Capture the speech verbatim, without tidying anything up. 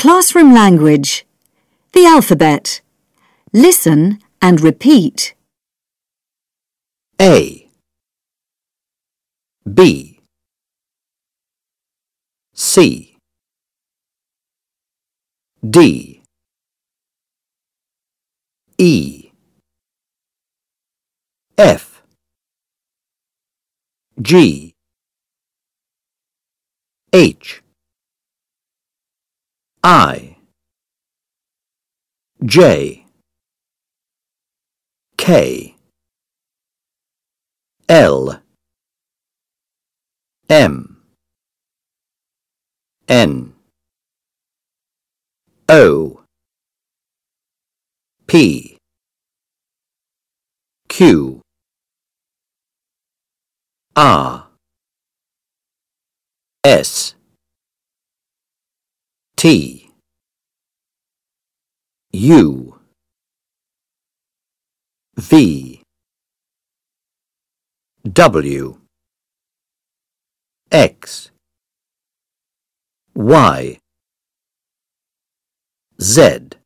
Classroom language. The alphabet. Listen and repeat. A, B, C, D, E, F, G, H, I, J, K, L, M, N, O, P, Q, R, S, T, U, V, W, X, Y, Z.